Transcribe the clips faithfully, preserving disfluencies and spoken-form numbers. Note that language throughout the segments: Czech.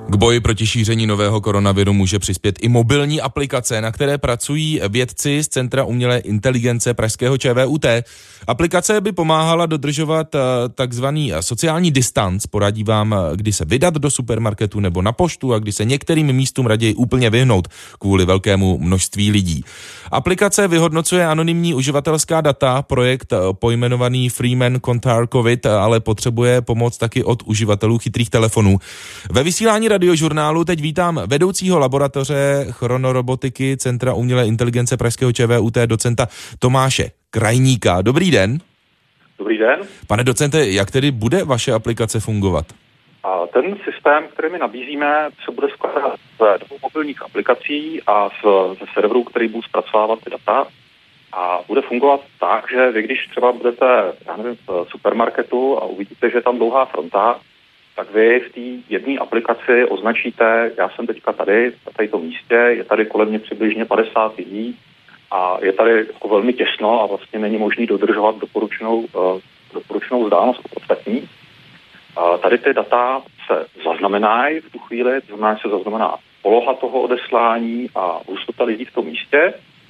K boji proti šíření nového koronaviru může přispět i mobilní aplikace, na které pracují vědci z Centra umělé inteligence pražského ČVUT. Aplikace by pomáhala dodržovat takzvaný sociální distanc, poradí vám, kdy se vydat do supermarketu nebo na poštu a kdy se některým místům raději úplně vyhnout kvůli velkému množství lidí. Aplikace vyhodnocuje anonymní uživatelská data, projekt pojmenovaný Freeman Contar COVID, ale potřebuje pomoc taky od uživatelů chytrých telefonů. Ve vysílání radiožurnálu teď vítám vedoucího laboratoře chronorobotiky Centra umělé inteligence pražského ČVUT, docenta Tomáše Krajníka. Dobrý den. Dobrý den. Pane docente, jak tedy bude vaše aplikace fungovat? A ten systém, který my nabízíme, se bude skládat ze dvou mobilních aplikací a z, ze serverů, který budou zpracovávat ty data. A bude fungovat tak, že vy, když třeba budete, já nevím, v supermarketu a uvidíte, že je tam dlouhá fronta, tak vy v té jedné aplikaci označíte, já jsem teďka tady, na této místě, je tady kolem mě přibližně padesát lidí a je tady jako velmi těsno a vlastně není možný dodržovat doporučenou, uh, doporučenou vzdálenost od ostatní. Uh, tady ty data se zaznamenají v tu chvíli, to znamená, že se zaznamená poloha toho odeslání a hustota lidí v tom místě.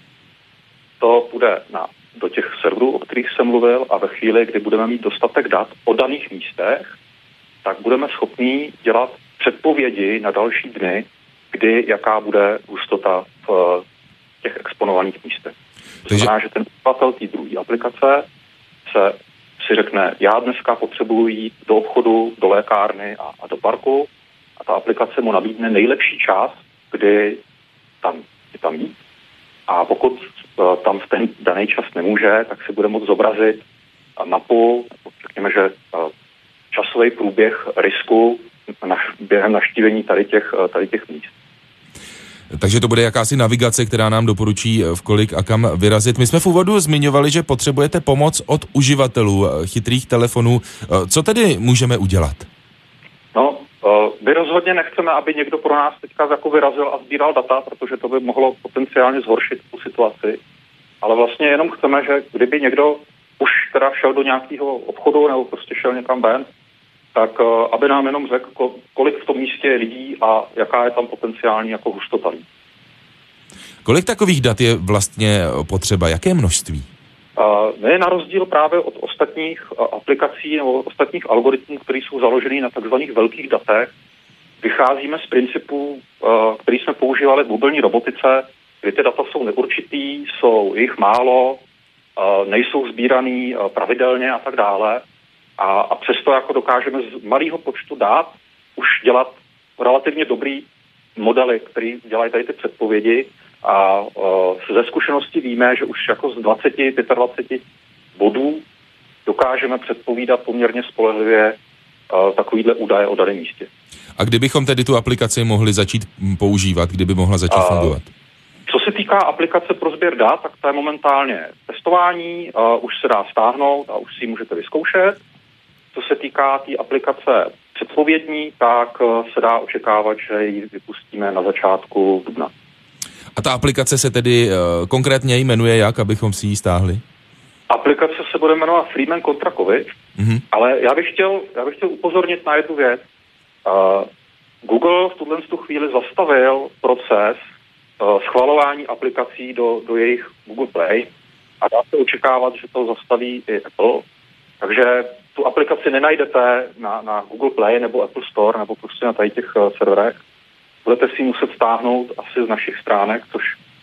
To půjde na, do těch serverů, o kterých jsem mluvil, a ve chvíli, kdy budeme mít dostatek dat o daných místech, tak budeme schopni dělat předpovědi na další dny, kdy jaká bude hustota v těch exponovaných místech. To Takže... znamená, že ten uživatel té druhé aplikace se si řekne, já dneska potřebuji jít do obchodu, do lékárny a, a do parku, a ta aplikace mu nabídne nejlepší čas, kdy tam, kdy tam jít. A pokud uh, tam v ten daný čas nemůže, tak si bude moct zobrazit mapu, řekněme, že uh, časový průběh risku naš, během navštívení tady těch, tady těch míst. Takže to bude jakási navigace, která nám doporučí, v kolik a kam vyrazit. My jsme v úvodu zmiňovali, že potřebujete pomoc od uživatelů chytrých telefonů. Co tedy můžeme udělat? No, my rozhodně nechceme, aby někdo pro nás teďka jako vyrazil a sbíral data, protože to by mohlo potenciálně zhoršit tu situaci. Ale vlastně jenom chceme, že kdyby někdo už teda šel do nějakého obchodu nebo prostě šel někam ven, tak uh, aby nám jenom řekl, kolik v tom místě je lidí a jaká je tam potenciální jako hustota lidí. Kolik takových dat je vlastně potřeba? Jaké množství? Uh, my na rozdíl právě od ostatních uh, aplikací nebo ostatních algoritmů, které jsou založené na takzvaných velkých datech, vycházíme z principů, uh, který jsme používali v mobilní robotice, kdy ty data jsou neurčitý, jsou jich málo, uh, nejsou sbíraný uh, pravidelně a tak dále. A, a přesto jako dokážeme z malého počtu dat už dělat relativně dobrý modely, které dělají tady ty předpovědi, a uh, ze zkušenosti víme, že už jako z dvacet až dvacet pět bodů dokážeme předpovídat poměrně spolehlivě uh, takovýhle údaje o daném místě. A kdybychom tedy tu aplikaci mohli začít používat, kdyby mohla začít uh, fungovat? Co se týká aplikace pro sběr dat, tak to je momentálně testování, uh, už se dá stáhnout a už si ji můžete vyzkoušet. Co se týká té tý aplikace předpovědní, tak se dá očekávat, že ji vypustíme na začátku dubna. A ta aplikace se tedy uh, konkrétně jmenuje jak, abychom si ji stáhli? Aplikace se bude jmenovat Freeman Contar COVID, mm-hmm. ale já bych, chtěl, já bych chtěl upozornit na jednu věc. Uh, Google v tuhle chvíli zastavil proces uh, schvalování aplikací do, do jejich Google Play a dá se očekávat, že to zastaví i Apple. Takže tu aplikaci nenajdete na, na Google Play nebo Apple Store nebo prostě na tady těch uh, serverech. Budete si muset stáhnout asi z našich stránek, což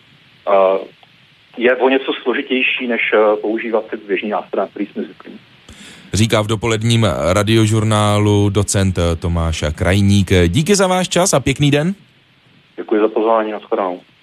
uh, je o něco složitější, než uh, používat ty běžný nástroje, který jsme zvyklí. Říká v dopoledním radiožurnálu docent Tomáš Krajník. Díky za váš čas a pěkný den. Děkuji za pozvání, nashledanou.